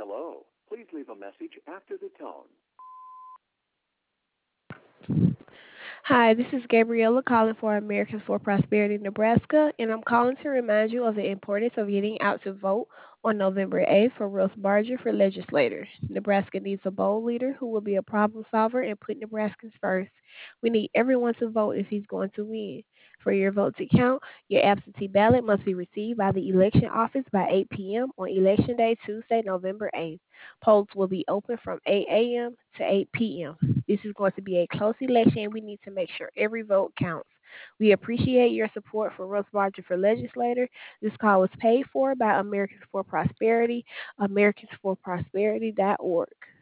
Hello. Please leave a message after the tone. Hi, this is Gabriella calling for Americans for Prosperity, Nebraska, and I'm calling to remind you of the importance of getting out to vote on November 8th for Russ Barger for legislator. Nebraska needs a bold leader who will be a problem solver and put Nebraskans first. We need everyone to vote if he's going to win. For your vote to count, your absentee ballot must be received by the election office by 8 p.m. on Election Day, Tuesday, November 8th. Polls will be open from 8 a.m. to 8 p.m. This is going to be a close election, and we need to make sure every vote counts. We appreciate your support for Russ Barger for legislator. This call was paid for by Americans for Prosperity, americansforprosperity.org.